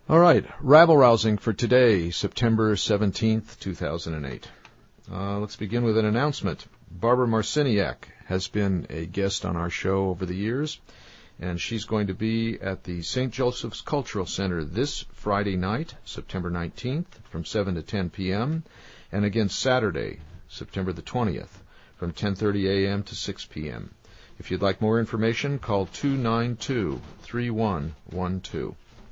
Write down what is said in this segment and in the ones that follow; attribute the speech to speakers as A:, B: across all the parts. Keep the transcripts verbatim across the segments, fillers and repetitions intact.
A: All right, rabble-rousing for today, September seventeenth, two thousand eight. Uh, let's begin with an announcement. Barbara Marciniak has been a guest on our show over the years, and she's going to be at the Saint Joseph's Cultural Center this Friday night, September nineteenth, from seven to ten p.m., and again Saturday, September the twentieth, from ten thirty a.m. to six p.m. If you'd like more information, call two nine two, three one one two.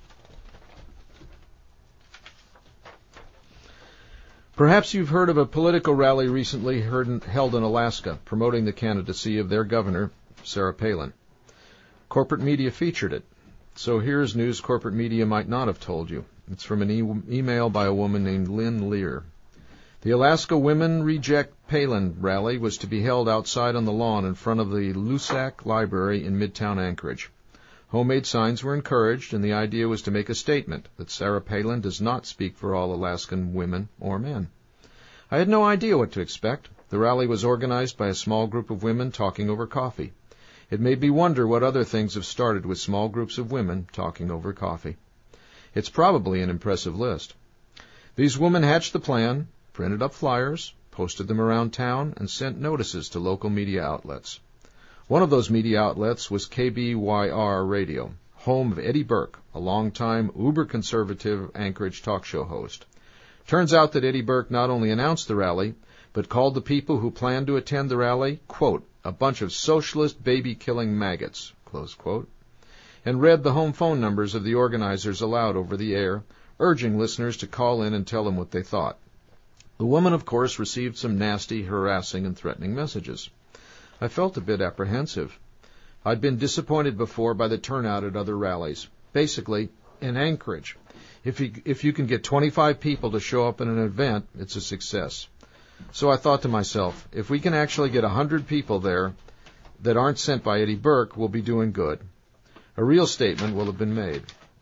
A: Perhaps you've heard of a political rally recently held in Alaska promoting the candidacy of their governor, Sarah Palin. Corporate media featured it. So here's news corporate media might not have told you. It's from an e- email by a woman named Lynn Lear. The Alaska Women Reject Palin rally was to be held outside on the lawn in front of the Lusac Library in Midtown Anchorage. Homemade signs were encouraged, and the idea was to make a statement that Sarah Palin does not speak for all Alaskan women or men. I had no idea what to expect. The rally was organized by a small group of women talking over coffee. It made me wonder what other things have started with small groups of women talking over coffee. It's probably an impressive list. These women hatched the plan, printed up flyers, posted them around town, and sent notices to local media outlets. One of those media outlets was K B Y R Radio, home of Eddie Burke, a longtime uber-conservative Anchorage talk show host. Turns out that Eddie Burke not only announced the rally, but called the people who planned to attend the rally, quote, a bunch of socialist baby-killing maggots, close quote, and read the home phone numbers of the organizers aloud over the air, urging listeners to call in and tell them what they thought. The woman, of course, received some nasty, harassing, and threatening messages. I felt a bit apprehensive. I'd been disappointed before by the turnout at other rallies. Basically, in Anchorage, if you, if you can get twenty-five people to show up at an event, it's a success. So I thought to myself, if we can actually get one hundred people there that aren't sent by Eddie Burke, we'll be doing good. A real statement will have been made.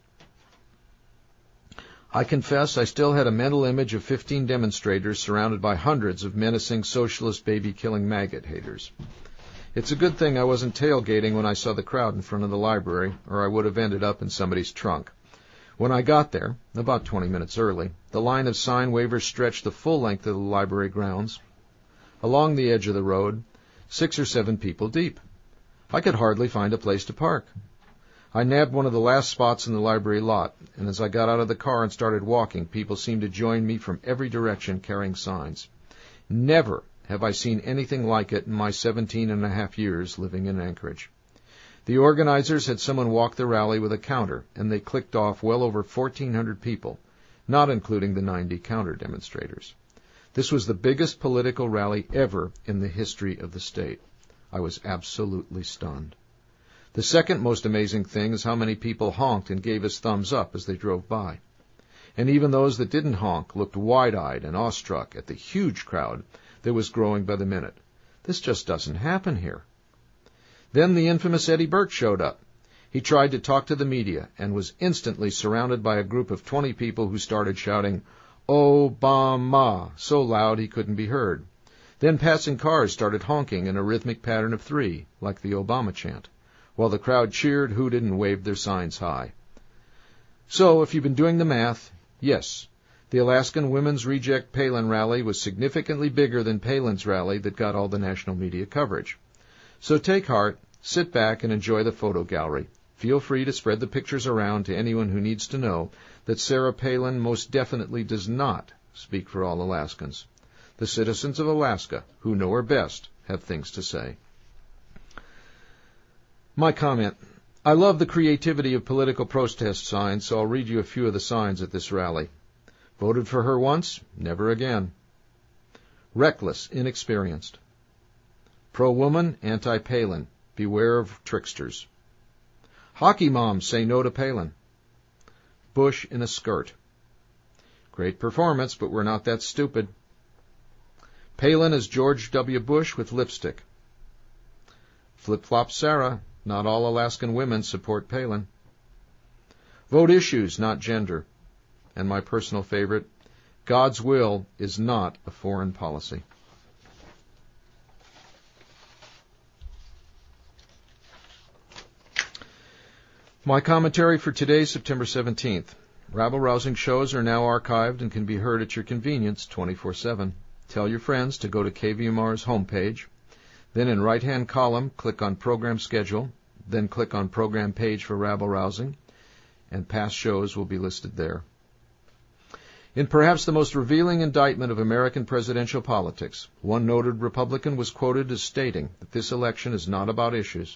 A: I confess I still had a mental image of fifteen demonstrators surrounded by hundreds of menacing socialist baby-killing maggot haters. It's a good thing I wasn't tailgating when I saw the crowd in front of the library, or I would have ended up in somebody's trunk. When I got there, about twenty minutes early, the line of sign wavers stretched the full length of the library grounds. Along the edge of the road, six or seven people deep. I could hardly find a place to park. I nabbed one of the last spots in the library lot, and as I got out of the car and started walking, people seemed to join me from every direction carrying signs. Never have I seen anything like it in my seventeen and a half years living in Anchorage. The organizers had someone walk the rally with a counter, and they clicked off well over fourteen hundred people, not including the ninety counter-demonstrators. This was the biggest political rally ever in the history of the state. I was absolutely stunned. The second most amazing thing is how many people honked and gave us thumbs up as they drove by. And even those that didn't honk looked wide-eyed and awestruck at the huge crowd that was growing by the minute. This just doesn't happen here. Then the infamous Eddie Burke showed up. He tried to talk to the media and was instantly surrounded by a group of twenty people who started shouting, Obama, so loud he couldn't be heard. Then passing cars started honking in a rhythmic pattern of three, like the Obama chant, while the crowd cheered, hooted, and waved their signs high. So, if you've been doing the math, yes, the Alaskan Women's Reject Palin rally was significantly bigger than Palin's rally that got all the national media coverage. So take heart, sit back, and enjoy the photo gallery. Feel free to spread the pictures around to anyone who needs to know that Sarah Palin most definitely does not speak for all Alaskans. The citizens of Alaska, who know her best, have things to say. My comment. I love the creativity of political protest signs, so I'll read you a few of the signs at this rally. Voted for her once, never again. Reckless, inexperienced. Pro-woman, anti-Palin. Beware of tricksters. Hockey moms say no to Palin. Bush in a skirt. Great performance, but we're not that stupid. Palin as George W. Bush with lipstick. Flip-flop Sarah. Not all Alaskan women support Palin. Vote issues, not gender. And my personal favorite, God's will is not a foreign policy. My commentary for today, September seventeenth. Rabble-rousing shows are now archived and can be heard at your convenience twenty-four seven. Tell your friends to go to K V M R's homepage. Then in right-hand column, click on Program Schedule. Then click on Program Page for Rabble-rousing, and past shows will be listed there. In perhaps the most revealing indictment of American presidential politics, one noted Republican was quoted as stating that this election is not about issues.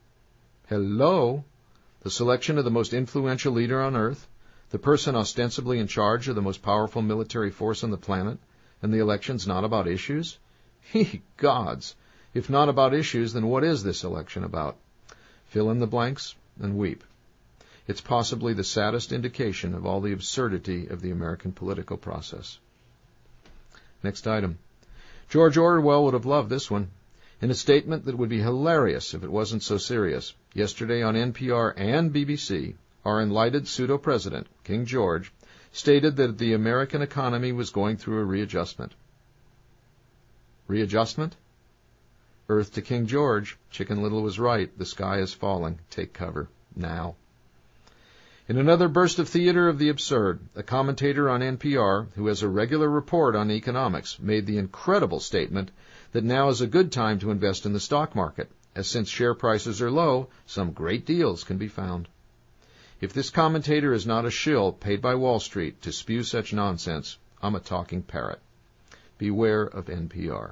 A: Hello? The selection of the most influential leader on earth, the person ostensibly in charge of the most powerful military force on the planet, and the election's not about issues? Ye gods! If not about issues, then what is this election about? Fill in the blanks and weep. It's possibly the saddest indication of all the absurdity of the American political process. Next item. George Orwell would have loved this one. In a statement that would be hilarious if it wasn't so serious, yesterday on N P R and B B C, our enlightened pseudo-president, King George, stated that the American economy was going through a readjustment. Readjustment? Earth to King George. Chicken Little was right. The sky is falling. Take cover. Now. In another burst of theater of the absurd, a commentator on N P R, who has a regular report on economics, made the incredible statement that now is a good time to invest in the stock market, as since share prices are low, some great deals can be found. If this commentator is not a shill paid by Wall Street to spew such nonsense, I'm a talking parrot. Beware of N P R.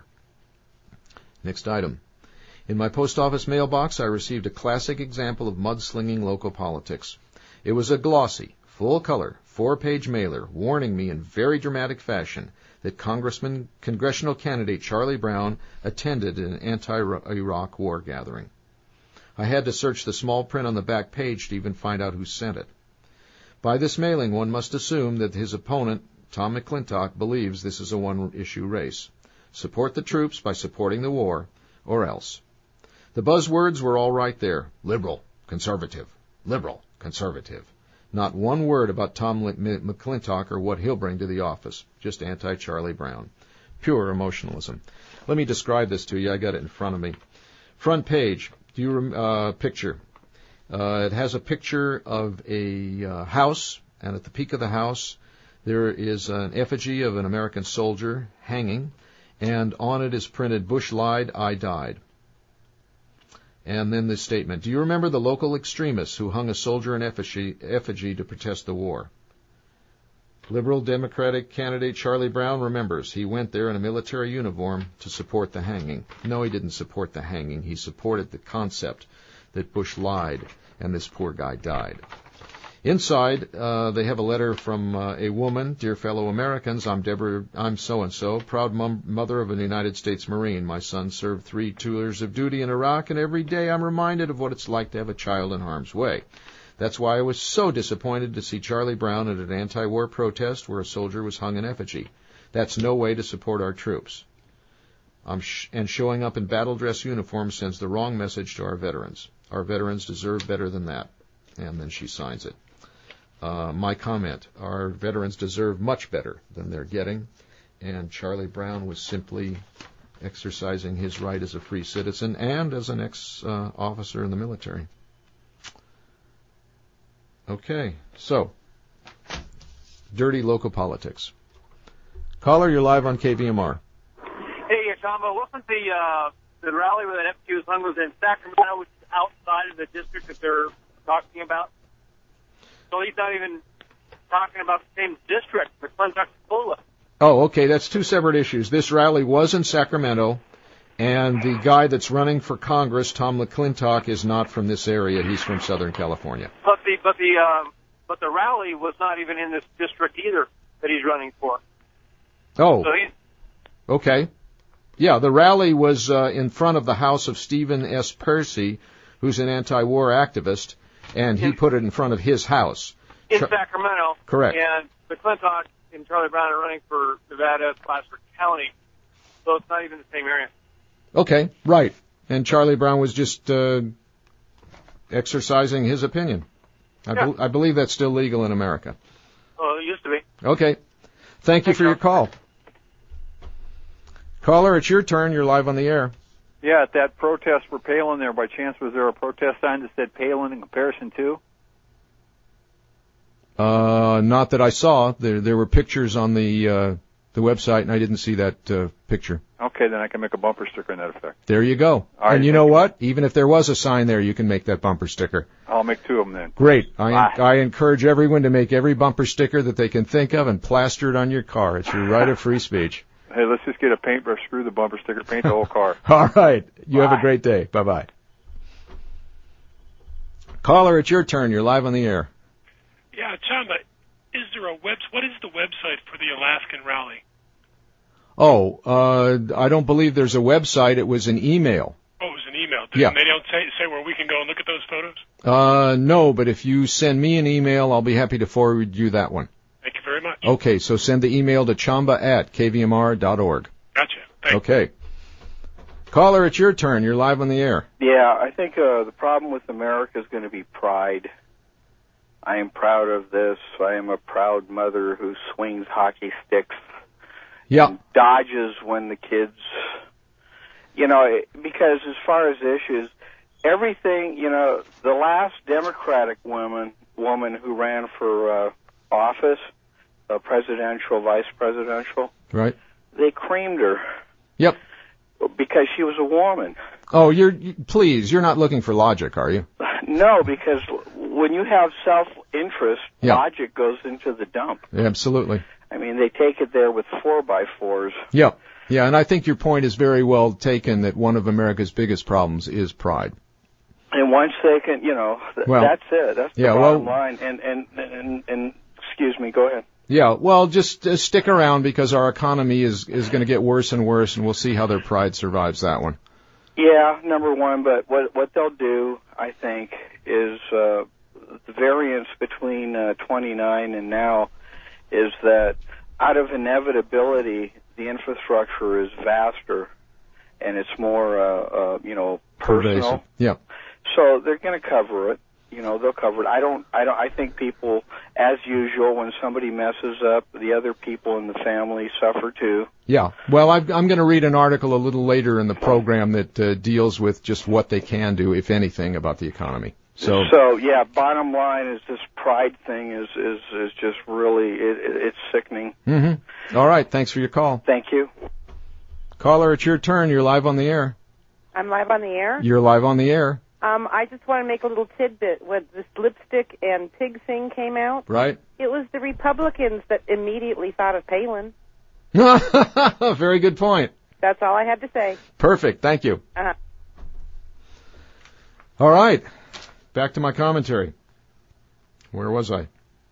A: Next item. In my post office mailbox, I received a classic example of mudslinging local politics. It was a glossy, full-color, four-page mailer warning me in very dramatic fashion that Congressman, congressional candidate Charlie Brown attended an anti-Iraq war gathering. I had to search the small print on the back page to even find out who sent it. By this mailing, one must assume that his opponent, Tom McClintock, believes this is a one-issue race. Support the troops by supporting the war, or else. The buzzwords were all right there. Liberal, conservative, liberal, conservative. Not one word about Tom McClintock or what he'll bring to the office. Just anti-Charlie Brown. Pure emotionalism. Let me describe this to you. I got it in front of me. Front page. Do you uh, picture? Uh, it has a picture of a uh, house, and at the peak of the house there is an effigy of an American soldier hanging, and on it is printed, "Bush lied, I died." And then this statement, do you remember the local extremists who hung a soldier in effigy, effigy to protest the war? Liberal Democratic candidate Charlie Brown remembers. He went there in a military uniform to support the hanging. No, he didn't support the hanging. He supported the concept that Bush lied and this poor guy died. Inside, uh, they have a letter from uh, a woman. Dear fellow Americans, I'm Deborah, I'm so-and-so, proud mom, mother of a United States Marine. My son served three tours of duty in Iraq, and every day I'm reminded of what it's like to have a child in harm's way. That's why I was so disappointed to see Charlie Brown at an anti-war protest where a soldier was hung in effigy. That's no way to support our troops. I'm sh- and showing up in battle dress uniform sends the wrong message to our veterans. Our veterans deserve better than that. And then she signs it. Uh, my comment, our veterans deserve much better than they're getting, and Charlie Brown was simply exercising his right as a free citizen and as an ex-officer uh, in the military. Okay, so, dirty local politics. Caller, you're live on K V M R.
B: Hey, Tom, wasn't the, uh, the rally where that F Q was hung was in Sacramento, which is outside of the district that they're talking about? So he's not even talking about the same district, McClintock-Pula.
A: Oh, okay, that's two separate issues. This rally was in Sacramento, and the guy that's running for Congress, Tom McClintock, is not from this area. He's from Southern California.
B: But the but the um, but the rally was not even in this district either that he's running for.
A: Oh,
B: so he's,
A: okay. Yeah, the rally was uh, in front of the house of Stephen S. Percy, who's an anti-war activist. And he in, put it in front of his house.
B: In Char- Sacramento.
A: Correct.
B: And McClintock and Charlie Brown are running for Nevada, Placer County. So it's not even the same area.
A: Okay, right. And Charlie Brown was just uh, exercising his opinion. I,
B: yeah.
A: be- I believe that's still legal in America.
B: Well, it used to be.
A: Okay. Thank you
B: Thanks,
A: for your call. Caller, it's your turn. You're live on the air.
C: Yeah, at that protest for Palin there, by chance, was there a protest sign that said Palin in comparison to?
A: Uh, not that I saw. There there were pictures on the uh, the website, and I didn't see that uh, picture.
C: Okay, then I can make a bumper sticker in that effect.
A: There you go.
C: All right,
A: and you know what? Even if there was a sign there, you can make that bumper sticker.
C: I'll make two of them then.
A: Great. I
C: Bye.
A: I encourage everyone to make every bumper sticker that they can think of and plaster it on your car. It's your right of free speech.
C: Hey, let's just get a paintbrush, screw the bumper sticker, paint the whole car.
A: All right. You
C: Bye.
A: have a great day. Bye-bye. Caller, it's your turn. You're live on the air.
D: Yeah, Chamba, is there a web? What is the website for the Alaskan rally?
A: Oh, uh, I don't believe there's a website. It was an email.
D: Oh, it was an email.
A: Yeah.
D: And they don't say, say where we can go and look at those photos?
A: Uh, no, but if you send me an email, I'll be happy to forward you that one.
D: Thank you very much.
A: Okay, so send the email to chamba at k v m r dot org.
D: Gotcha. Thanks.
A: Okay. Caller, it's your turn. You're live on the air.
E: Yeah, I think uh, the problem with America is going to be pride. I am proud of this. I am a proud mother who swings hockey sticks.
A: Yeah.
E: And dodges when the kids, you know, because as far as issues, everything, you know, the last Democratic woman woman who ran for uh, office, uh, presidential, vice presidential,
A: Right.
E: they creamed her.
A: Yep.
E: Because she was a woman.
A: Oh, you're, you, please, you're not looking for logic, are you?
E: No, because when you have self-interest,
A: Yeah.
E: logic goes into the dump.
A: Absolutely.
E: I mean, they take it there with four by fours.
A: Yeah. Yeah, and I think your point is very well taken that one of America's biggest problems is pride.
E: And once they can, you know, th-
A: Well,
E: that's it. That's the
A: yeah,
E: bottom
A: well-
E: line. And, and, and, and, excuse me, go ahead.
A: Yeah, well, just uh, stick around because our economy is, is going to get worse and worse, and we'll see how their pride survives that one.
E: Yeah, number one, but what, what they'll do, I think, is, uh, the variance between, uh, twenty-nine and now is that out of inevitability, the infrastructure is vaster and it's more, uh, uh, you know, personal.
A: Pervasive. Yeah.
E: So they're going to cover it. You know, they'll cover it. I don't, I don't, I think people, as usual, when somebody messes up, the other people in the family suffer too.
A: Yeah. Well, I've, I'm going to read an article a little later in the program that uh, deals with just what they can do, if anything, about the economy. So,
E: so yeah, bottom line is this pride thing is, is, is just really, it, it, it's sickening.
A: Mm-hmm. All right. Thanks for your call.
E: Thank you.
A: Caller, it's your turn. You're live on the air.
F: I'm live on the air.
A: You're live on the air.
F: Um, I just want to make a little tidbit. When this lipstick and pig thing came out,
A: Right.
F: it was the Republicans that immediately thought of Palin.
A: Very good point.
F: That's all I had to say.
A: Perfect. Thank you.
F: Uh-huh.
A: All right. Back to my commentary. Where was I?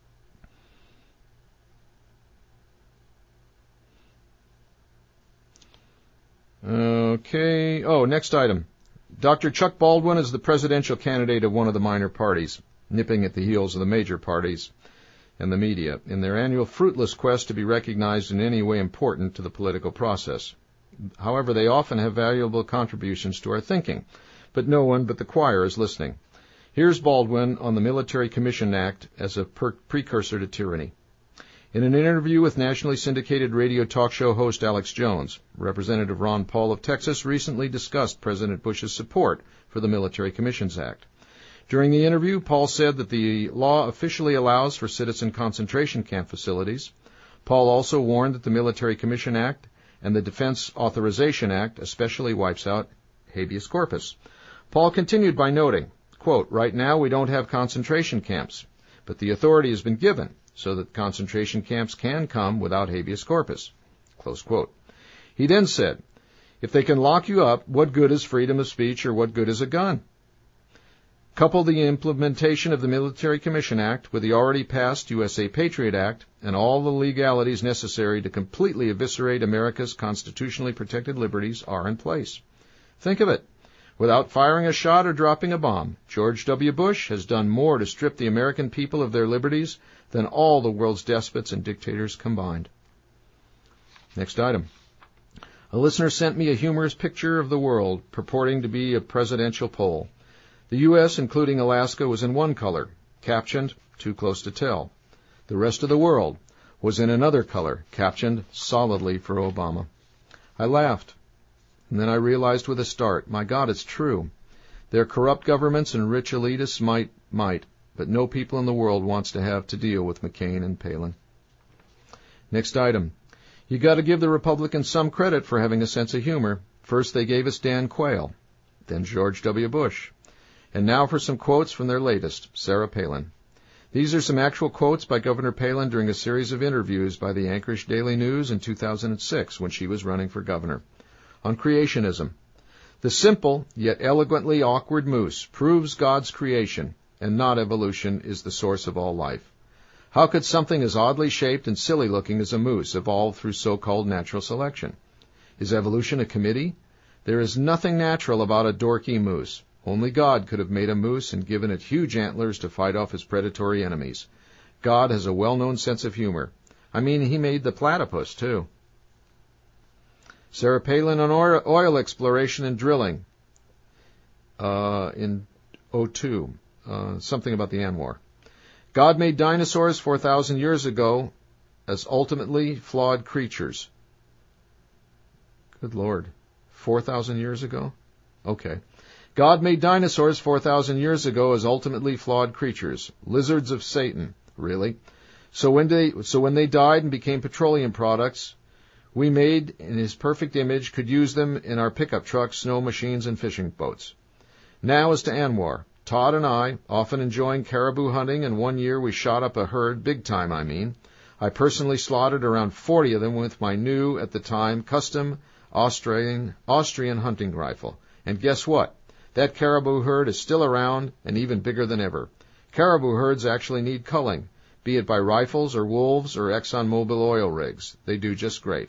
A: Okay. Oh, next item. Doctor Chuck Baldwin is the presidential candidate of one of the minor parties, nipping at the heels of the major parties and the media in their annual fruitless quest to be recognized in any way important to the political process. However, they often have valuable contributions to our thinking, but no one but the choir is listening. Here's Baldwin on the Military Commission Act as a per- precursor to tyranny. In an interview with nationally syndicated radio talk show host Alex Jones, Representative Ron Paul of Texas recently discussed President Bush's support for the Military Commissions Act. During the interview, Paul said that the law officially allows for citizen concentration camp facilities. Paul also warned that the Military Commission Act and the Defense Authorization Act especially wipes out habeas corpus. Paul continued by noting, quote, "Right now we don't have concentration camps, but the authority has been given so that concentration camps can come without habeas corpus." Close quote. He then said, "If they can lock you up, what good is freedom of speech or what good is a gun?" Couple the implementation of the Military Commission Act with the already passed U S A Patriot Act and all the legalities necessary to completely eviscerate America's constitutionally protected liberties are in place. Think of it. Without firing a shot or dropping a bomb, George W. Bush has done more to strip the American people of their liberties than all the world's despots and dictators combined. Next item. A listener sent me a humorous picture of the world purporting to be a presidential poll. The U S, including Alaska, was in one color, captioned, "Too close to tell." The rest of the world was in another color, captioned, "Solidly for Obama." I laughed, and then I realized with a start, my God, it's true. Their corrupt governments and rich elitists might, might, but no people in the world wants to have to deal with McCain and Palin. Next item. You got to give the Republicans some credit for having a sense of humor. First they gave us Dan Quayle, then George W. Bush. And now for some quotes from their latest, Sarah Palin. These are some actual quotes by Governor Palin during a series of interviews by the Anchorage Daily News in two thousand six when she was running for governor. On creationism. The simple, yet eloquently awkward moose proves God's creation, and not evolution, is the source of all life. How could something as oddly shaped and silly-looking as a moose evolve through so-called natural selection? Is evolution a committee? There is nothing natural about a dorky moose. Only God could have made a moose and given it huge antlers to fight off his predatory enemies. God has a well-known sense of humor. I mean, he made the platypus, too. Sarah Palin on oil, oil exploration and drilling uh, in oh two, uh, something about the ANWR. God made dinosaurs four thousand years ago as ultimately flawed creatures. Good Lord. four thousand years ago? Okay. God made dinosaurs four thousand years ago as ultimately flawed creatures. Lizards of Satan. Really? So when they, so when they died and became petroleum products, we made in his perfect image could use them in our pickup trucks, snow machines, and fishing boats. Now as to ANWR. Todd and I, often enjoying caribou hunting, and one year we shot up a herd, big time I mean. I personally slaughtered around forty of them with my new, at the time, custom Austrian, Austrian hunting rifle. And guess what? That caribou herd is still around and even bigger than ever. Caribou herds actually need culling, be it by rifles or wolves or ExxonMobil oil rigs. They do just great.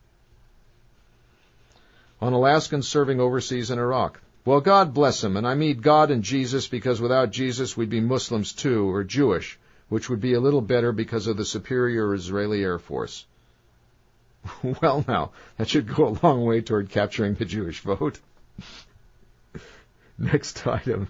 A: On Alaskans serving overseas in Iraq. Well, God bless them, and I mean God and Jesus, because without Jesus we'd be Muslims too, or Jewish, which would be a little better because of the superior Israeli Air Force. Well now, that should go a long way toward capturing the Jewish vote. Next item.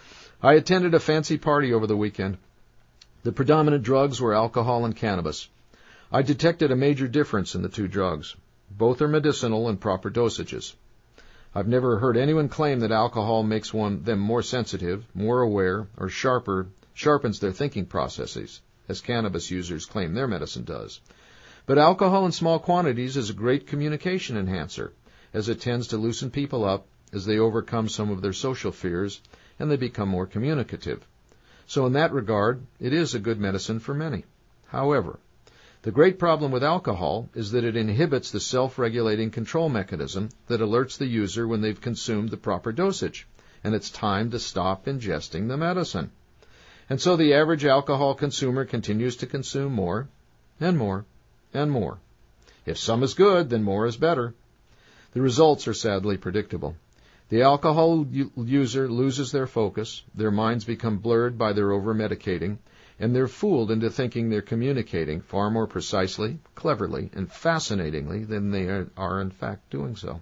A: I attended a fancy party over the weekend. The predominant drugs were alcohol and cannabis. I detected a major difference in the two drugs. Both are medicinal and proper dosages. I've never heard anyone claim that alcohol makes one them more sensitive, more aware, or sharper, sharpens their thinking processes, as cannabis users claim their medicine does. But alcohol in small quantities is a great communication enhancer, as it tends to loosen people up as they overcome some of their social fears and they become more communicative. So in that regard, it is a good medicine for many. However, the great problem with alcohol is that it inhibits the self-regulating control mechanism that alerts the user when they've consumed the proper dosage, and it's time to stop ingesting the medicine. And so the average alcohol consumer continues to consume more and more and more. If some is good, then more is better. The results are sadly predictable. The alcohol u- user loses their focus, their minds become blurred by their over-medicating, and they're fooled into thinking they're communicating far more precisely, cleverly, and fascinatingly than they are, are in fact doing so.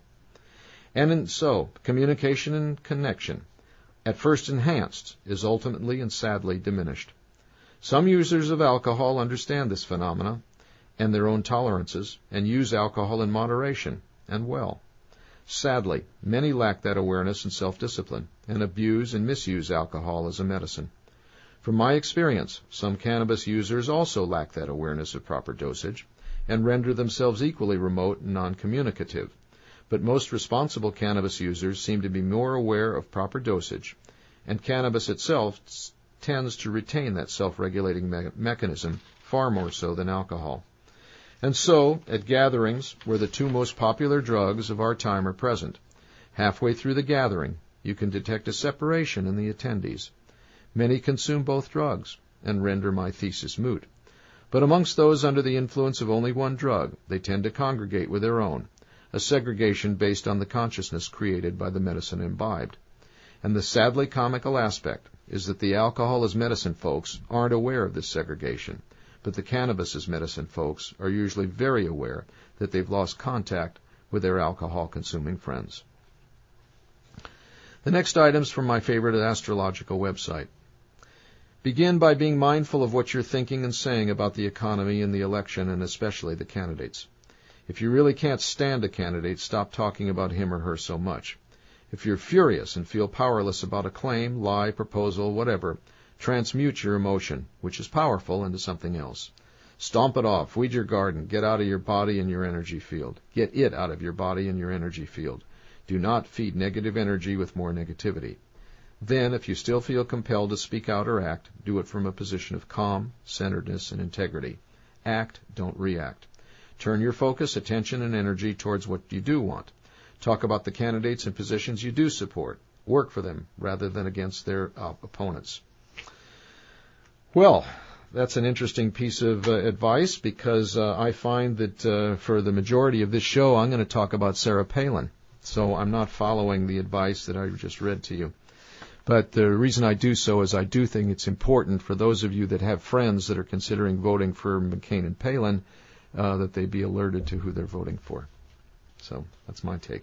A: And in, so, communication and connection, at first enhanced, is ultimately and sadly diminished. Some users of alcohol understand this phenomena and their own tolerances and use alcohol in moderation and well. Sadly, many lack that awareness and self-discipline and abuse and misuse alcohol as a medicine. From my experience, some cannabis users also lack that awareness of proper dosage and render themselves equally remote and non-communicative. But most responsible cannabis users seem to be more aware of proper dosage, and cannabis itself tends to retain that self-regulating me- mechanism far more so than alcohol. And so, at gatherings where the two most popular drugs of our time are present, halfway through the gathering, you can detect a separation in the attendees. Many consume both drugs and render my thesis moot. But amongst those under the influence of only one drug, they tend to congregate with their own, a segregation based on the consciousness created by the medicine imbibed. And the sadly comical aspect is that the alcohol as medicine folks aren't aware of this segregation, but the cannabis as medicine folks are usually very aware that they've lost contact with their alcohol-consuming friends. The next item's from my favorite astrological website. Begin by being mindful of what you're thinking and saying about the economy and the election, and especially the candidates. If you really can't stand a candidate, stop talking about him or her so much. If you're furious and feel powerless about a claim, lie, proposal, whatever, Transmute your emotion, which is powerful, into something else. Stomp it off. Weed your garden. Get out of your body and your energy field. Get it out of your body and your energy field. Do not feed negative energy with more negativity. Then, if you still feel compelled to speak out or act, do it from a position of calm, centeredness, and integrity. Act, don't react. Turn your focus, attention, and energy towards what you do want. Talk about the candidates and positions you do support. Work for them rather than against their uh, opponents. Well, that's an interesting piece of uh, advice because uh, I find that uh, for the majority of this show, I'm going to talk about Sarah Palin. So I'm not following the advice that I just read to you. But the reason I do so is I do think it's important for those of you that have friends that are considering voting for McCain and Palin uh, that they be alerted to who they're voting for. So that's my take.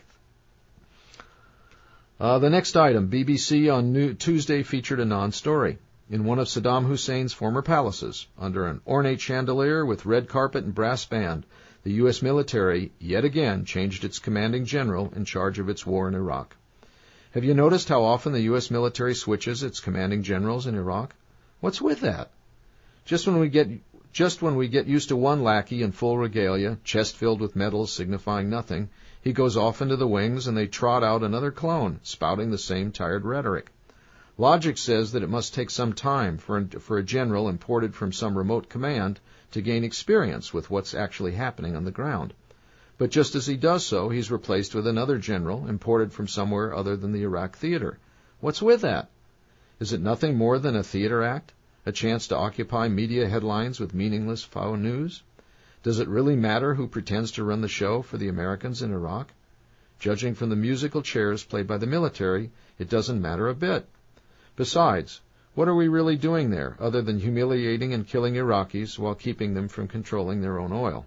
A: Uh, the next item, B B C on New- Tuesday featured a non-story. In one of Saddam Hussein's former palaces, under an ornate chandelier with red carpet and brass band, the U S military yet again changed its commanding general in charge of its war in Iraq. Have you noticed how often the U S military switches its commanding generals in Iraq? What's with that? Just when we get just when we get used to one lackey in full regalia, chest filled with medals signifying nothing, he goes off into the wings and they trot out another clone, spouting the same tired rhetoric. Logic says that it must take some time for, for a general imported from some remote command to gain experience with what's actually happening on the ground. But just as he does so, he's replaced with another general imported from somewhere other than the Iraq theater. What's with that? Is it nothing more than a theater act? A chance to occupy media headlines with meaningless foul news? Does it really matter who pretends to run the show for the Americans in Iraq? Judging from the musical chairs played by the military, it doesn't matter a bit. Besides, what are we really doing there other than humiliating and killing Iraqis while keeping them from controlling their own oil?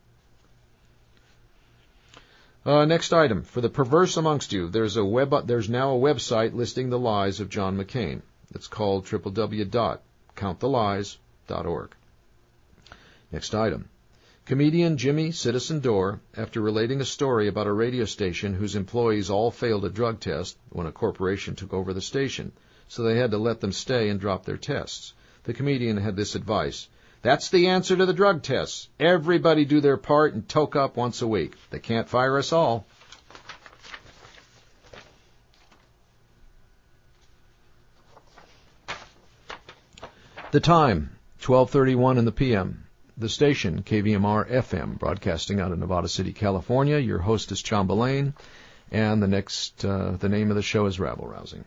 A: Uh, next item. For the perverse amongst you, there's a web. There's now a website listing the lies of John McCain. It's called w w w dot count the lies dot org. Next item. Comedian Jimmy Citizen Dore, after relating a story about a radio station whose employees all failed a drug test when a corporation took over the station, so they had to let them stay and drop their tests. The comedian had this advice. That's the answer to the drug tests. Everybody do their part and toke up once a week. They can't fire us all. The time, twelve thirty-one in the p m The station, K V M R F M, broadcasting out of Nevada City, California. Your host is Chamba Lane, and the next, uh, the name of the show is Rabble Rousing.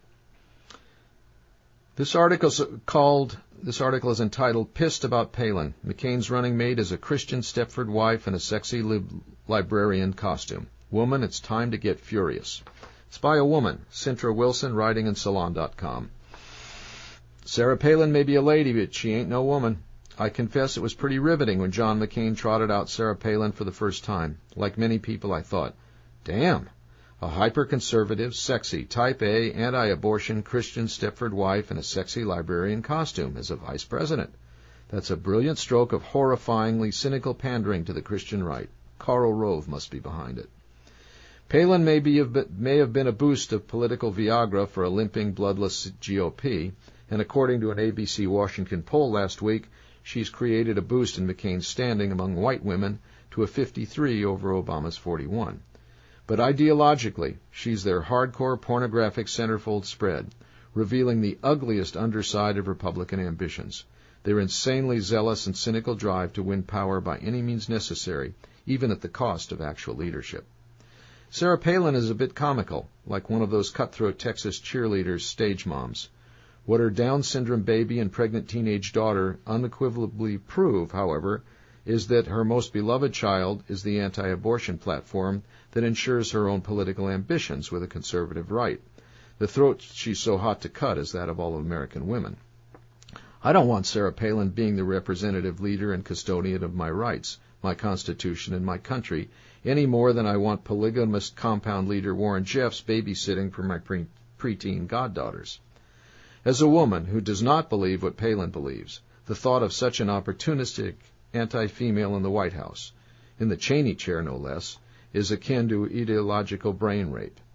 A: This article is called. This article is entitled "Pissed About Palin. McCain's running mate is a Christian Stepford wife in a sexy lib- librarian costume. Woman, it's time to get furious." It's by a woman, Cintra Wilson, writing in Salon dot com. Sarah Palin may be a lady, but she ain't no woman. I confess it was pretty riveting when John McCain trotted out Sarah Palin for the first time. Like many people, I thought, damn. A hyper-conservative, sexy, type A, anti-abortion Christian Stepford wife in a sexy librarian costume as a vice president. That's a brilliant stroke of horrifyingly cynical pandering to the Christian right. Karl Rove must be behind it. Palin may, be, may have been a boost of political Viagra for a limping, bloodless G O P, and according to an A B C Washington poll last week, she's created a boost in McCain's standing among white women to a fifty-three over Obama's forty-one. But ideologically, she's their hardcore pornographic centerfold spread, revealing the ugliest underside of Republican ambitions, their insanely zealous and cynical drive to win power by any means necessary, even at the cost of actual leadership. Sarah Palin is a bit comical, like one of those cutthroat Texas cheerleaders' stage moms. What her Down syndrome baby and pregnant teenage daughter unequivocally prove, however, is that her most beloved child is the anti-abortion platform that ensures her own political ambitions with a conservative right. The throat she's so hot to cut is that of all American women. I don't want Sarah Palin being the representative leader and custodian of my rights, my Constitution, and my country, any more than I want polygamous compound leader Warren Jeffs babysitting for my pre- preteen goddaughters. As a woman who does not believe what Palin believes, the thought of such an opportunistic anti-female in the White House, in the Cheney chair no less, is akin to ideological brain rape.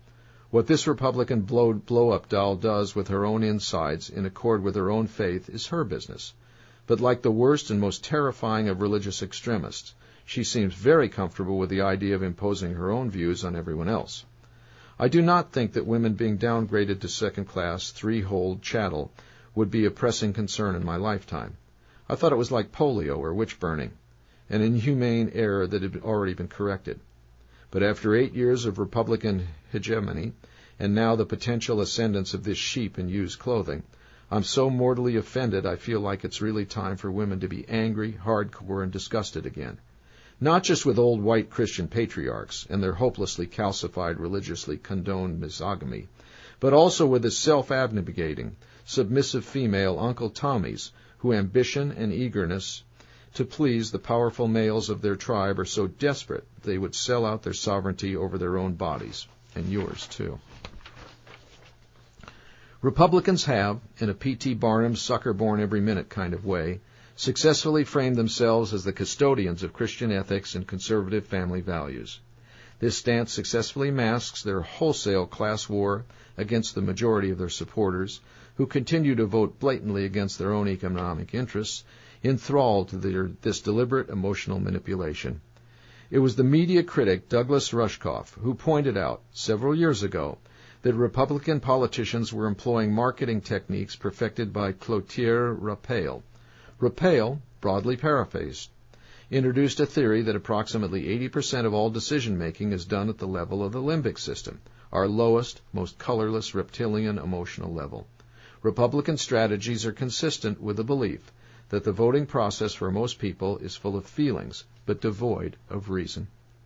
A: What this Republican blow, blow-up doll does with her own insides in accord with her own faith is her business. But like the worst and most terrifying of religious extremists, she seems very comfortable with the idea of imposing her own views on everyone else. I do not think that women being downgraded to second-class, three-holed chattel would be a pressing concern in my lifetime. I thought it was like polio or witch-burning, an inhumane error that had already been corrected. But after eight years of Republican hegemony, and now the potential ascendance of this sheep in used clothing, I'm so mortally offended I feel like it's really time for women to be angry, hardcore, and disgusted again. Not just with old white Christian patriarchs and their hopelessly calcified, religiously condoned misogamy, but also with the self-abnegating, submissive female Uncle Tommies whose ambition and eagerness to please the powerful males of their tribe are so desperate they would sell out their sovereignty over their own bodies, and yours too. Republicans have, in a P T Barnum sucker-born-every-minute kind of way, successfully framed themselves as the custodians of Christian ethics and conservative family values. This stance successfully masks their wholesale class war against the majority of their supporters, who continue to vote blatantly against their own economic interests, enthralled to their, this deliberate emotional manipulation. It was the media critic Douglas Rushkoff who pointed out several years ago that Republican politicians were employing marketing techniques perfected by Clotaire Raphael. Raphael, broadly paraphrased, introduced a theory that approximately eighty percent of all decision-making is done at the level of the limbic system, our lowest, most colorless reptilian emotional level. Republican strategies are consistent with the belief that the voting process for most people is full of feelings, but devoid of reason.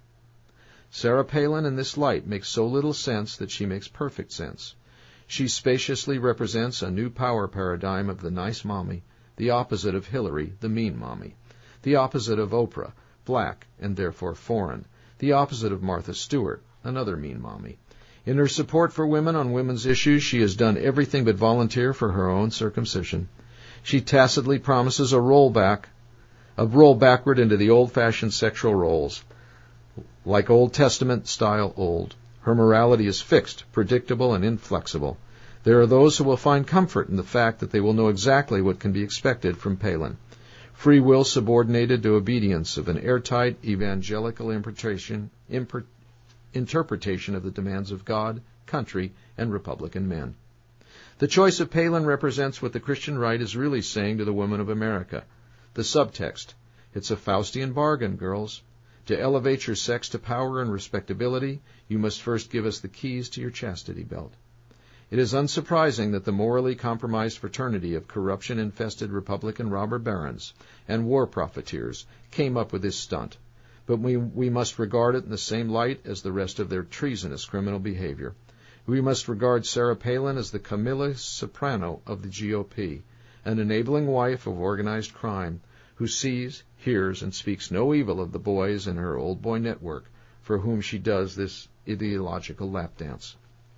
A: Sarah Palin in this light makes so little sense that she makes perfect sense. She spaciously represents a new power paradigm of the nice mommy, the opposite of Hillary, the mean mommy, the opposite of Oprah, black and therefore foreign, the opposite of Martha Stewart, another mean mommy. In her support for women on women's issues, she has done everything but volunteer for her own circumcision. She tacitly promises a rollback, a roll backward into the old-fashioned sexual roles, like Old Testament-style old. Her morality is fixed, predictable, and inflexible. There are those who will find comfort in the fact that they will know exactly what can be expected from Palin. Free will subordinated to obedience of an airtight evangelical interpretation, imper, interpretation of the demands of God, country, and Republican men. The choice of Palin represents what the Christian right is really saying to the women of America. The subtext: it's a Faustian bargain, girls. To elevate your sex to power and respectability, you must first give us the keys to your chastity belt. It is unsurprising that the morally compromised fraternity of corruption-infested Republican robber barons and war profiteers came up with this stunt, but we, we must regard it in the same light as the rest of their treasonous criminal behavior. We must regard Sarah Palin as the Camilla Soprano of the G O P, an enabling wife of organized crime, who sees, hears, and speaks no evil of the boys in her old boy network, for whom she does this ideological lap dance.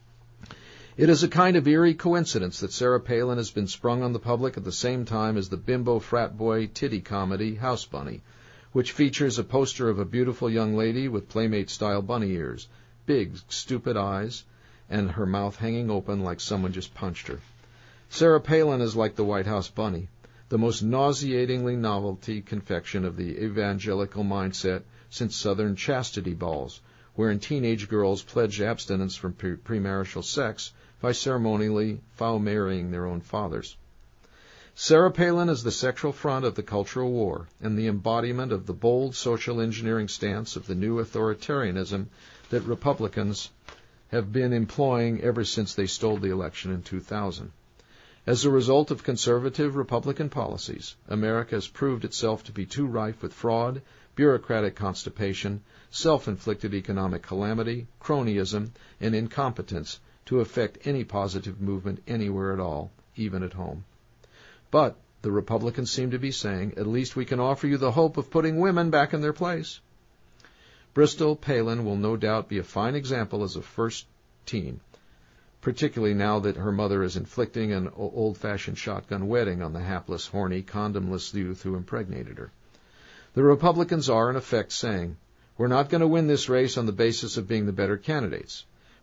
A: It is a kind of eerie coincidence that Sarah Palin has been sprung on the public at the same time as the bimbo frat boy titty comedy House Bunny, which features a poster of a beautiful young lady with Playmate-style bunny ears, big, stupid eyes, and her mouth hanging open like someone just punched her. Sarah Palin is like the White House bunny, the most nauseatingly novelty confection of the evangelical mindset since Southern chastity balls, wherein teenage girls pledge abstinence from pre- premarital sex by ceremonially foul-marrying their own fathers. Sarah Palin is the sexual front of the cultural war and the embodiment of the bold social engineering stance of the new authoritarianism that Republicans have been employing ever since they stole the election in two thousand. As a result of conservative Republican policies, America has proved itself to be too rife with fraud, bureaucratic constipation, self-inflicted economic calamity, cronyism, and incompetence to effect any positive movement anywhere at all, even at home. But the Republicans seem to be saying, at least we can offer you the hope of putting women back in their place. Bristol Palin will no doubt be a fine example as a first teen, particularly now that her mother is inflicting an old-fashioned shotgun wedding on the hapless, horny, condomless youth who impregnated her. The Republicans are, in effect, saying, we're not going to win this race on the basis of being the better candidates,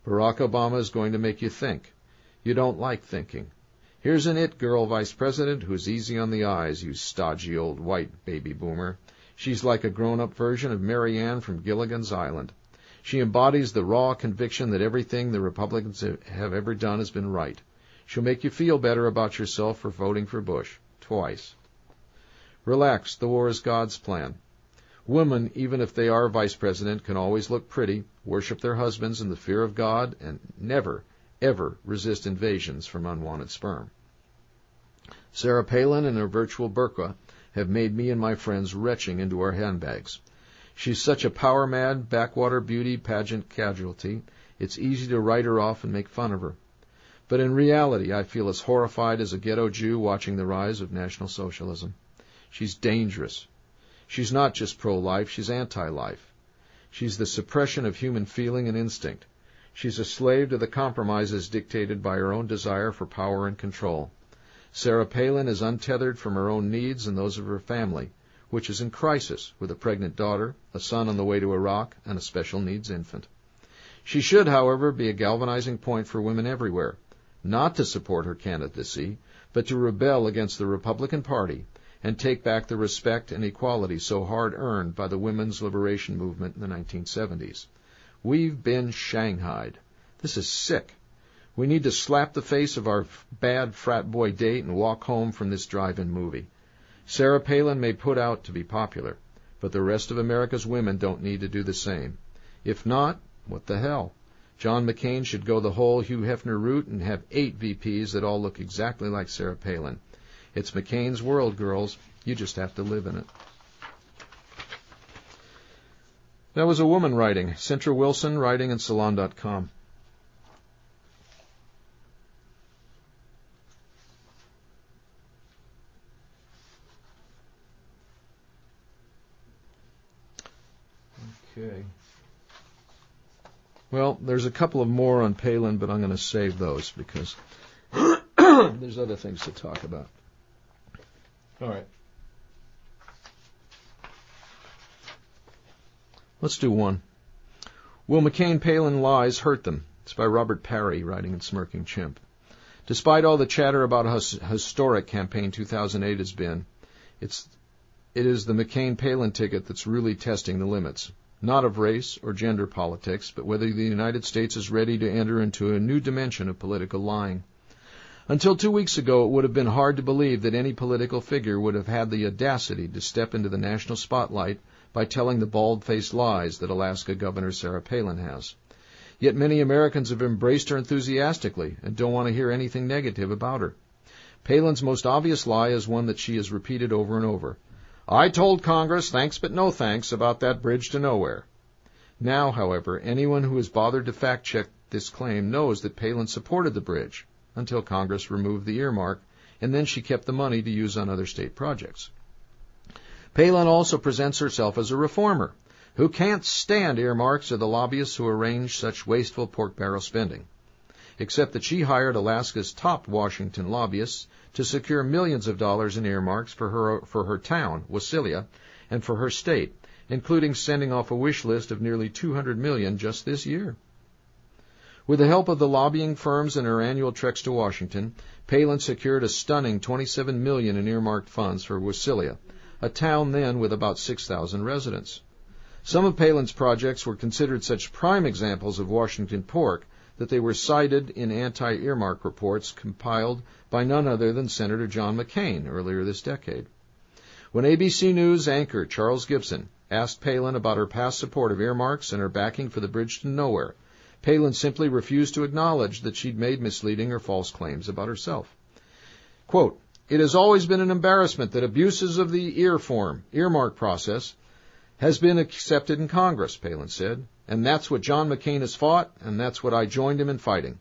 A: Barack Obama is going to make you think. You don't like thinking. Here's an it girl vice president who's easy on the eyes, you stodgy old white baby boomer. She's like a grown-up version of Mary Ann from Gilligan's Island. She embodies the raw conviction that everything the Republicans have ever done has been right. She'll make you feel better about yourself for voting for Bush. Twice. Relax, the war is God's plan. Women, even if they are vice president, can always look pretty, worship their husbands in the fear of God, and never, ever resist invasions from unwanted sperm. Sarah Palin and her virtual burqa have made me and my friends retching into our handbags. She's such a power-mad, backwater beauty pageant casualty, it's easy to write her off and make fun of her. But in reality, I feel as horrified as a ghetto Jew watching the rise of National Socialism. She's dangerous. She's not just pro-life, she's anti-life. She's the suppression of human feeling and instinct. She's a slave to the compromises dictated by her own desire for power and control. Sarah Palin is untethered from her own needs and those of her family, which is in crisis with a pregnant daughter, a son on the way to Iraq, and a special needs infant. She should, however, be a galvanizing point for women everywhere, not to support her candidacy, but to rebel against the Republican Party and take back the respect and equality so hard earned by the women's liberation movement in the nineteen seventies. We've been shanghaied. This is sick. We need to slap the face of our bad frat boy date and walk home from this drive-in movie. Sarah Palin may put out to be popular, but the rest of America's women don't need to do the same. If not, what the hell? John McCain should go the whole Hugh Hefner route and have eight V Ps that all look exactly like Sarah Palin. It's McCain's world, girls. You just have to live in it. That was a woman writing. Centra Wilson, writing in Salon dot com. Okay. Well, there's a couple of more on Palin, but I'm going to save those because there's other things to talk about. All right. Let's do one. Will McCain-Palin lies hurt them? It's by Robert Parry, writing in Smirking Chimp. Despite all the chatter about how historic campaign two thousand eight has been, it's, it is the McCain-Palin ticket that's really testing the limits, not of race or gender politics, but whether the United States is ready to enter into a new dimension of political lying. Until two weeks ago, it would have been hard to believe that any political figure would have had the audacity to step into the national spotlight by telling the bald-faced lies that Alaska Governor Sarah Palin has. Yet many Americans have embraced her enthusiastically and don't want to hear anything negative about her. Palin's most obvious lie is one that she has repeated over and over. I told Congress thanks but no thanks about that bridge to nowhere. Now, however, anyone who has bothered to fact-check this claim knows that Palin supported the bridge until Congress removed the earmark, and then she kept the money to use on other state projects. Palin also presents herself as a reformer who can't stand earmarks or the lobbyists who arrange such wasteful pork barrel spending, except that she hired Alaska's top Washington lobbyists to secure millions of dollars in earmarks for her for her town, Wasilla, and for her state, including sending off a wish list of nearly two hundred million dollars just this year. With the help of the lobbying firms and her annual treks to Washington, Palin secured a stunning twenty-seven million dollars in earmarked funds for Wasilla, a town then with about six thousand residents. Some of Palin's projects were considered such prime examples of Washington pork that they were cited in anti-earmark reports compiled by none other than Senator John McCain earlier this decade. When A B C News anchor Charles Gibson asked Palin about her past support of earmarks and her backing for the bridge to nowhere, Palin simply refused to acknowledge that she'd made misleading or false claims about herself. Quote, it has always been an embarrassment that abuses of the ear form, earmark process, has been accepted in Congress, Palin said, and that's what John McCain has fought, and that's what I joined him in fighting.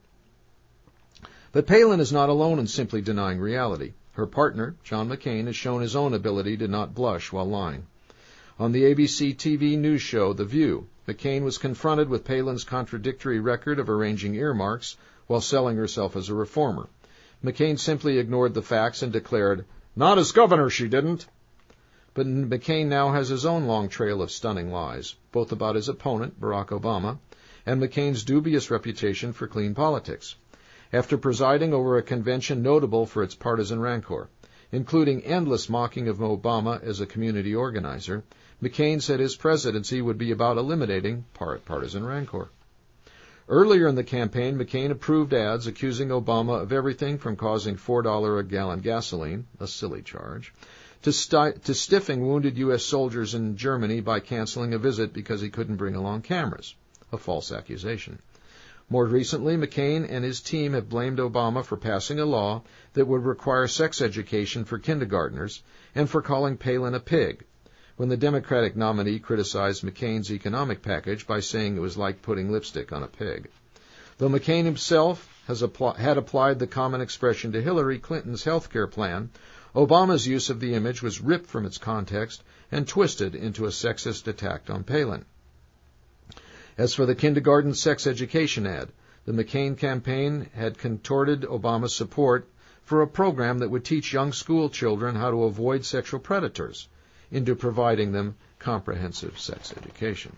A: But Palin is not alone in simply denying reality. Her partner, John McCain, has shown his own ability to not blush while lying. On the A B C T V news show The View, McCain was confronted with Palin's contradictory record of arranging earmarks while selling herself as a reformer. McCain simply ignored the facts and declared, not as governor she didn't. But McCain now has his own long trail of stunning lies, both about his opponent, Barack Obama, and McCain's dubious reputation for clean politics. After presiding over a convention notable for its partisan rancor, including endless mocking of Obama as a community organizer, McCain said his presidency would be about eliminating partisan rancor. Earlier in the campaign, McCain approved ads accusing Obama of everything from causing four dollars a gallon gasoline, a silly charge, to, sti- to stiffing wounded U S soldiers in Germany by canceling a visit because he couldn't bring along cameras, a false accusation. More recently, McCain and his team have blamed Obama for passing a law that would require sex education for kindergartners and for calling Palin a pig, when the Democratic nominee criticized McCain's economic package by saying it was like putting lipstick on a pig. Though McCain himself has appl- had applied the common expression to Hillary Clinton's health care plan, Obama's use of the image was ripped from its context and twisted into a sexist attack on Palin. As for the kindergarten sex education ad, the McCain campaign had contorted Obama's support for a program that would teach young school children how to avoid sexual predators into providing them comprehensive sex education.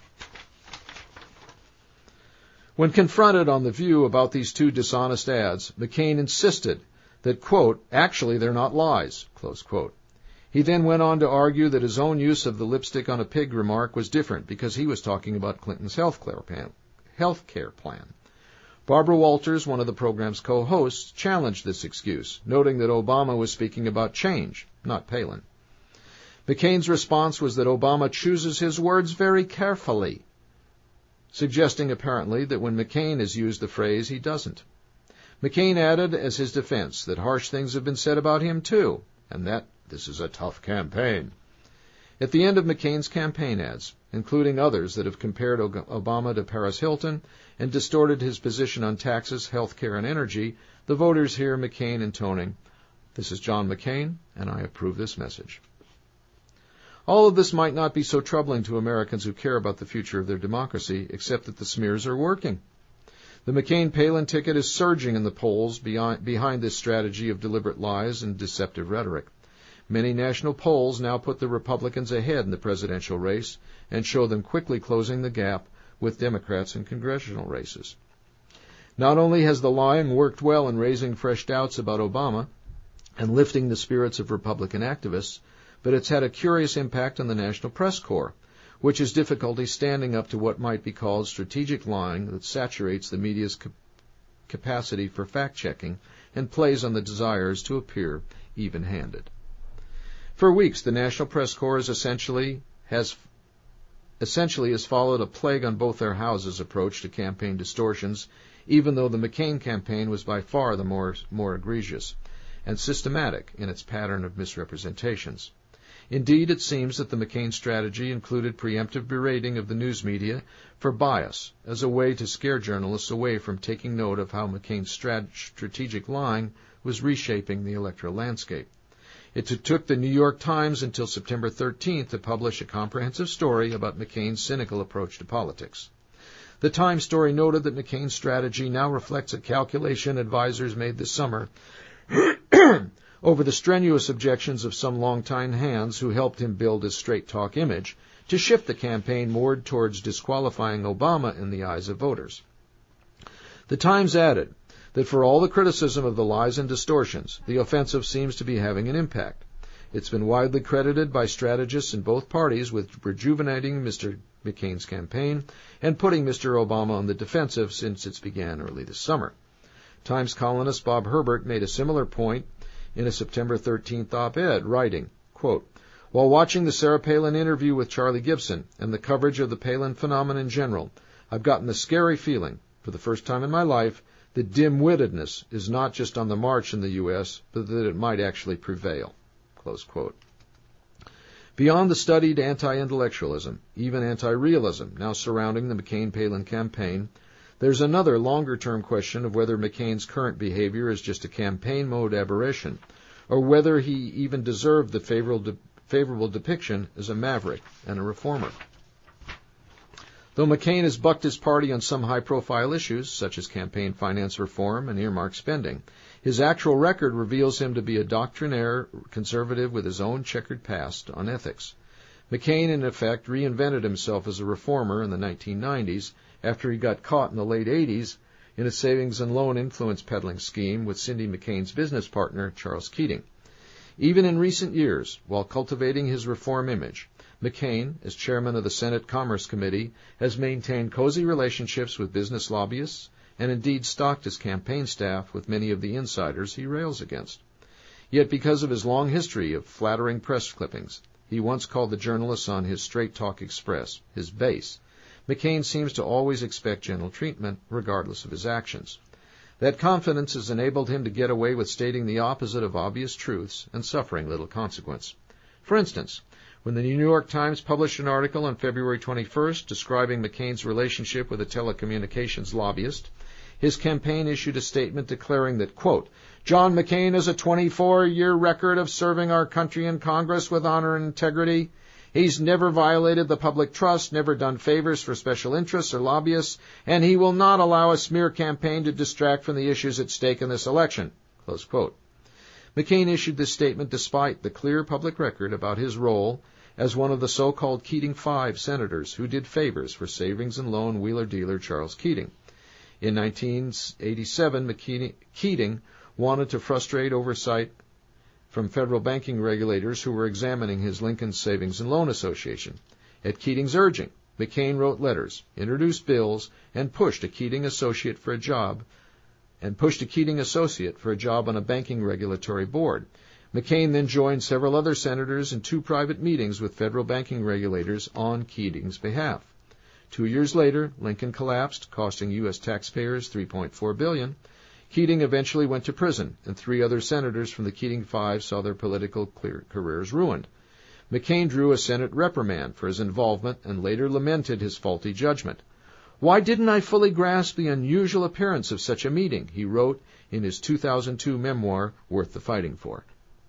A: When confronted on The View about these two dishonest ads, McCain insisted that, quote, actually they're not lies, close quote. He then went on to argue that his own use of the lipstick on a pig remark was different because he was talking about Clinton's health care plan. Barbara Walters, one of the program's co-hosts, challenged this excuse, noting that Obama was speaking about change, not Palin. McCain's response was that Obama chooses his words very carefully, suggesting apparently that when McCain has used the phrase, he doesn't. McCain added as his defense that harsh things have been said about him too, and that this is a tough campaign. At the end of McCain's campaign ads, including others that have compared Obama to Paris Hilton and distorted his position on taxes, health care, and energy, the voters hear McCain intoning, "This is John McCain, and I approve this message." All of this might not be so troubling to Americans who care about the future of their democracy, except that the smears are working. The McCain-Palin ticket is surging in the polls behind, behind this strategy of deliberate lies and deceptive rhetoric. Many national polls now put the Republicans ahead in the presidential race and show them quickly closing the gap with Democrats in congressional races. Not only has the lying worked well in raising fresh doubts about Obama and lifting the spirits of Republican activists, but it's had a curious impact on the National Press Corps, which has difficulty standing up to what might be called strategic lying that saturates the media's cap- capacity for fact-checking and plays on the desires to appear even-handed. For weeks, the National Press Corps is essentially has essentially has followed a plague on both their houses approach to campaign distortions, even though the McCain campaign was by far the more, more egregious and systematic in its pattern of misrepresentations. Indeed, it seems that the McCain strategy included preemptive berating of the news media for bias as a way to scare journalists away from taking note of how McCain's strat- strategic lying was reshaping the electoral landscape. It took the New York Times until September thirteenth to publish a comprehensive story about McCain's cynical approach to politics. The Times story noted that McCain's strategy now reflects a calculation advisors made this summer over the strenuous objections of some longtime hands who helped him build his straight-talk image to shift the campaign more towards disqualifying Obama in the eyes of voters. The Times added that for all the criticism of the lies and distortions, the offensive seems to be having an impact. It's been widely credited by strategists in both parties with rejuvenating Mister McCain's campaign and putting Mister Obama on the defensive since it began early this summer. Times columnist Bob Herbert made a similar point in a September thirteenth op-ed, writing, quote, "While watching the Sarah Palin interview with Charlie Gibson and the coverage of the Palin phenomenon in general, I've gotten the scary feeling, for the first time in my life, that dim-wittedness is not just on the march in the U S, but that it might actually prevail." Close quote. Beyond the studied anti-intellectualism, even anti-realism, now surrounding the McCain-Palin campaign, there's another longer-term question of whether McCain's current behavior is just a campaign mode aberration, or whether he even deserved the favorable, de- favorable depiction as a maverick and a reformer. Though McCain has bucked his party on some high-profile issues, such as campaign finance reform and earmark spending, his actual record reveals him to be a doctrinaire conservative with his own checkered past on ethics. McCain, in effect, reinvented himself as a reformer in the nineteen nineties after he got caught in the late eighties in a savings and loan influence peddling scheme with Cindy McCain's business partner, Charles Keating. Even in recent years, while cultivating his reform image, McCain, as chairman of the Senate Commerce Committee, has maintained cozy relationships with business lobbyists and indeed stocked his campaign staff with many of the insiders he rails against. Yet because of his long history of flattering press clippings, he once called the journalists on his Straight Talk Express his base, McCain seems to always expect gentle treatment regardless of his actions. That confidence has enabled him to get away with stating the opposite of obvious truths and suffering little consequence. For instance, when the New York Times published an article on February twenty-first describing McCain's relationship with a telecommunications lobbyist, his campaign issued a statement declaring that, quote, John McCain has a twenty-four-year record of serving our country in Congress with honor and integrity. He's never violated the public trust, never done favors for special interests or lobbyists, and he will not allow a smear campaign to distract from the issues at stake in this election. Close quote. McCain issued this statement despite the clear public record about his role as one of the so-called Keating Five senators who did favors for savings and loan wheeler-dealer Charles Keating. In nineteen eighty-seven, McKean- Keating wanted to frustrate oversight from federal banking regulators who were examining his Lincoln Savings and Loan Association. At Keating's urging, McCain wrote letters, introduced bills, and pushed a Keating associate for a job, and pushed a Keating associate for a job on a banking regulatory board. McCain then joined several other senators in two private meetings with federal banking regulators on Keating's behalf. Two years later, Lincoln collapsed, costing U S taxpayers three point four billion dollars. Keating eventually went to prison, and three other senators from the Keating Five saw their political clear careers ruined. McCain drew a Senate reprimand for his involvement and later lamented his faulty judgment. Why didn't I fully grasp the unusual appearance of such a meeting, he wrote in his two thousand two memoir, Worth the Fighting For.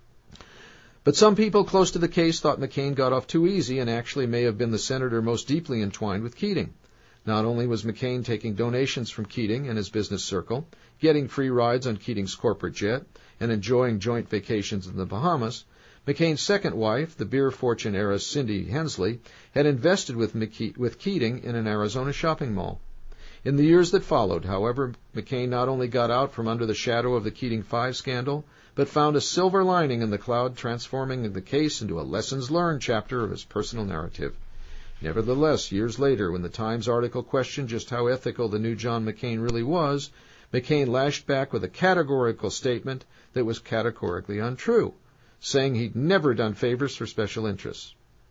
A: But some people close to the case thought McCain got off too easy and actually may have been the senator most deeply entwined with Keating. Not only was McCain taking donations from Keating and his business circle, getting free rides on Keating's corporate jet, and enjoying joint vacations in the Bahamas, McCain's second wife, the beer fortune heiress Cindy Hensley, had invested with, McKe- with Keating in an Arizona shopping mall. In the years that followed, however, McCain not only got out from under the shadow of the Keating Five scandal, but found a silver lining in the cloud, transforming the case into a lessons learned chapter of his personal narrative. Nevertheless, years later, when the Times article questioned just how ethical the new John McCain really was, McCain lashed back with a categorical statement that was categorically untrue, saying he'd never done favors for special interests.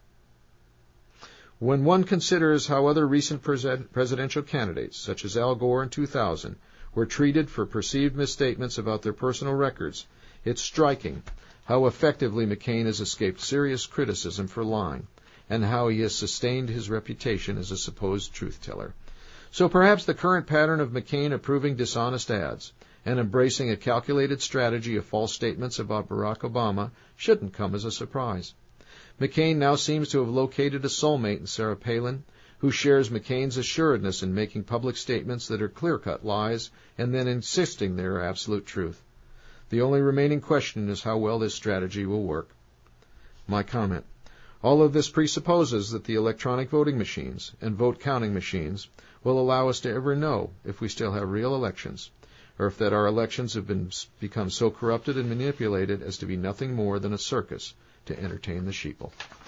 A: When one considers how other recent presidential candidates, such as Al Gore in two thousand, were treated for perceived misstatements about their personal records, it's striking how effectively McCain has escaped serious criticism for lying, and how he has sustained his reputation as a supposed truth-teller. So perhaps the current pattern of McCain approving dishonest ads and embracing a calculated strategy of false statements about Barack Obama shouldn't come as a surprise. McCain now seems to have located a soulmate in Sarah Palin, who shares McCain's assuredness in making public statements that are clear-cut lies and then insisting they are absolute truth. The only remaining question is how well this strategy will work. My comment. All of this presupposes that the electronic voting machines and vote counting machines will allow us to ever know if we still have real elections, or if that our elections have been become so corrupted and manipulated as to be nothing more than a circus to entertain the sheeple.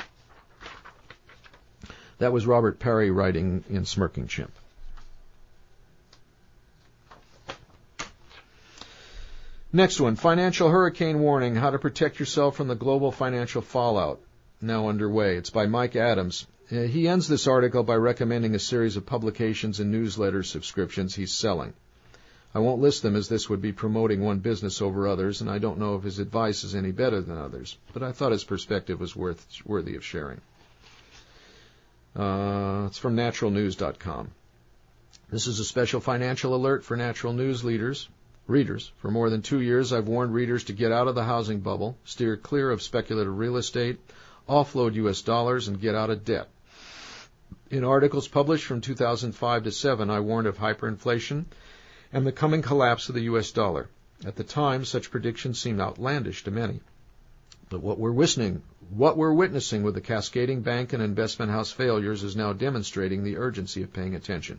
A: That was Robert Parry writing in Smirking Chimp. Next one, financial hurricane warning, how to protect yourself from the global financial fallout. Now underway. It's by Mike Adams. Uh, he ends this article by recommending a series of publications and newsletter subscriptions he's selling. I won't list them as this would be promoting one business over others, and I don't know if his advice is any better than others, but I thought his perspective was worth, worthy of sharing. Uh, it's from natural news dot com. This is a special financial alert for Natural News leaders, readers. For more than two years, I've warned readers to get out of the housing bubble, steer clear of speculative real estate, offload U S dollars, and get out of debt. In articles published from two thousand five to seven, I warned of hyperinflation and the coming collapse of the U S dollar. At the time, such predictions seemed outlandish to many. But what we're witnessing, what we're witnessing with the cascading bank and investment house failures is now demonstrating the urgency of paying attention.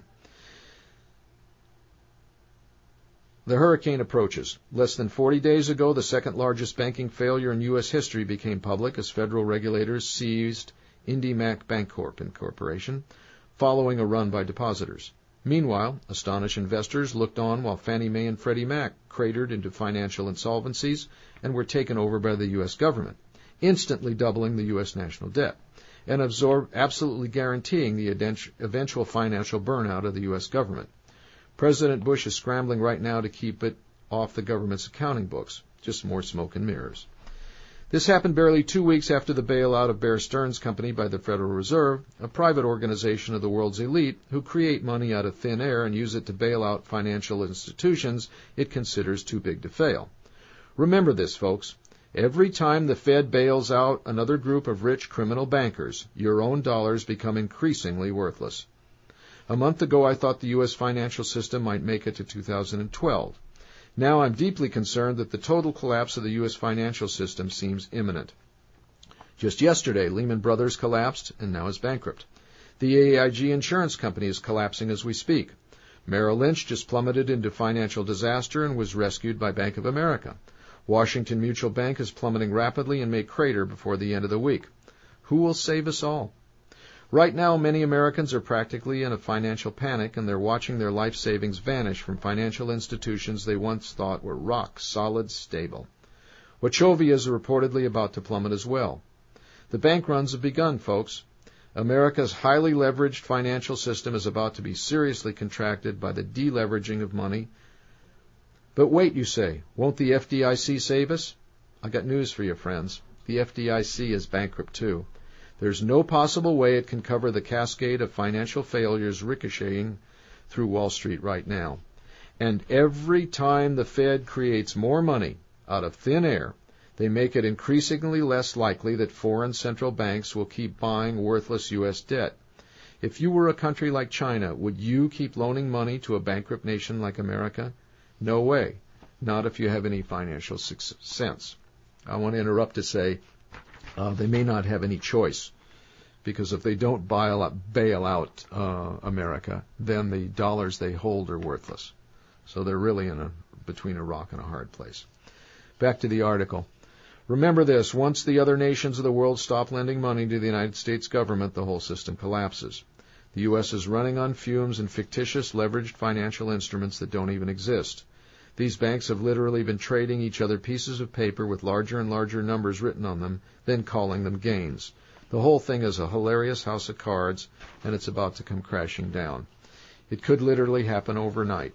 A: The hurricane approaches. Less than forty days ago, the second largest banking failure in U S history became public as federal regulators seized IndyMac Bancorp Incorporation, following a run by depositors. Meanwhile, astonished investors looked on while Fannie Mae and Freddie Mac cratered into financial insolvencies and were taken over by the U S government, instantly doubling the U S national debt, and absorb, absolutely guaranteeing the eventual financial burnout of the U S government. President Bush is scrambling right now to keep it off the government's accounting books. Just more smoke and mirrors. This happened barely two weeks after the bailout of Bear Stearns Company by the Federal Reserve, a private organization of the world's elite who create money out of thin air and use it to bail out financial institutions it considers too big to fail. Remember this, folks. Every time the Fed bails out another group of rich criminal bankers, your own dollars become increasingly worthless. A month ago, I thought the U S financial system might make it to two thousand twelve. Now I'm deeply concerned that the total collapse of the U S financial system seems imminent. Just yesterday, Lehman Brothers collapsed and now is bankrupt. The A I G insurance company is collapsing as we speak. Merrill Lynch just plummeted into financial disaster and was rescued by Bank of America. Washington Mutual Bank is plummeting rapidly and may crater before the end of the week. Who will save us all? Right now, many Americans are practically in a financial panic, and they're watching their life savings vanish from financial institutions they once thought were rock-solid stable. Wachovia is reportedly about to plummet as well. The bank runs have begun, folks. America's highly leveraged financial system is about to be seriously contracted by the deleveraging of money. But wait, you say, won't the F D I C save us? I got news for you, friends. The F D I C is bankrupt, too. There's no possible way it can cover the cascade of financial failures ricocheting through Wall Street right now. And every time the Fed creates more money out of thin air, they make it increasingly less likely that foreign central banks will keep buying worthless U S debt. If you were a country like China, would you keep loaning money to a bankrupt nation like America? No way. Not if you have any financial sense. I want to interrupt to say, Uh, they may not have any choice, because if they don't bail out, bail out uh, America, then the dollars they hold are worthless. So they're really in a between a rock and a hard place. Back to the article. Remember this, once the other nations of the world stop lending money to the United States government, the whole system collapses. The U S is running on fumes and fictitious leveraged financial instruments that don't even exist. These banks have literally been trading each other pieces of paper with larger and larger numbers written on them, then calling them gains. The whole thing is a hilarious house of cards, and it's about to come crashing down. It could literally happen overnight.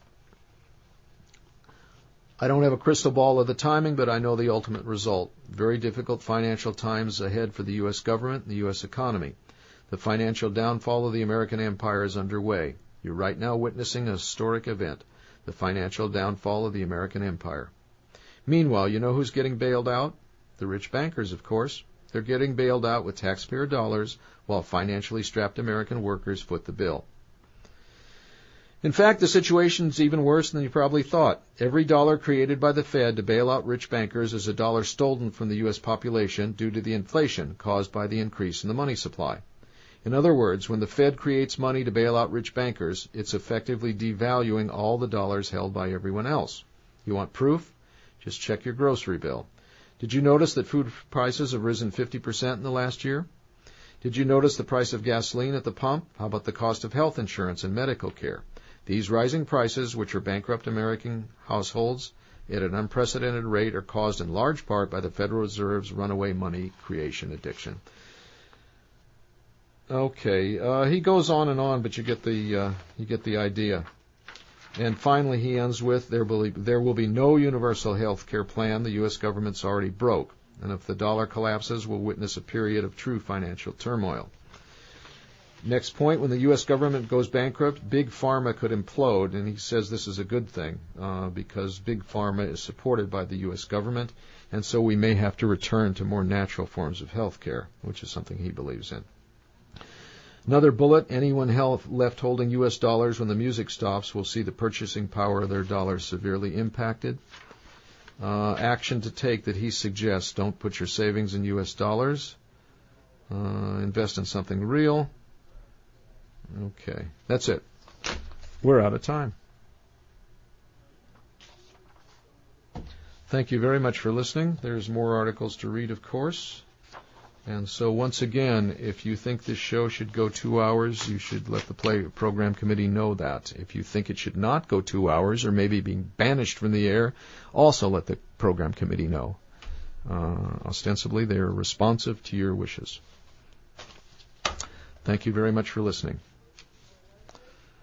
A: I don't have a crystal ball of the timing, but I know the ultimate result. Very difficult financial times ahead for the U S government and the U S economy. The financial downfall of the American empire is underway. You're right now witnessing a historic event. The financial downfall of the American empire. Meanwhile, you know who's getting bailed out? The rich bankers, of course. They're getting bailed out with taxpayer dollars, while financially strapped American workers foot the bill. In fact, the situation's even worse than you probably thought. Every dollar created by the Fed to bail out rich bankers is a dollar stolen from the U S population due to the inflation caused by the increase in the money supply. In other words, when the Fed creates money to bail out rich bankers, it's effectively devaluing all the dollars held by everyone else. You want proof? Just check your grocery bill. Did you notice that food prices have risen fifty percent in the last year? Did you notice the price of gasoline at the pump? How about the cost of health insurance and medical care? These rising prices, which are bankrupt American households at an unprecedented rate, are caused in large part by the Federal Reserve's runaway money creation addiction. Okay, uh, he goes on and on, but you get the uh, you get the idea. And finally, he ends with, there will, be, there will be no universal health care plan. The U S government's already broke. And if the dollar collapses, we'll witness a period of true financial turmoil. Next point, when the U S government goes bankrupt, Big Pharma could implode. And he says this is a good thing uh, because Big Pharma is supported by the U S government. And so we may have to return to more natural forms of health care, which is something he believes in. Another bullet, anyone left holding U S dollars when the music stops will see the purchasing power of their dollars severely impacted. uh, action to take that he suggests. Don't put your savings in U S dollars. Uh, invest in something real. Okay, that's it. We're out of time. Thank you very much for listening. There's more articles to read, of course. And so once again, if you think this show should go two hours, you should let the play program committee know that. If you think it should not go two hours or maybe be banished from the air, also let the program committee know. Uh, ostensibly, they are responsive to your wishes. Thank you very much for listening.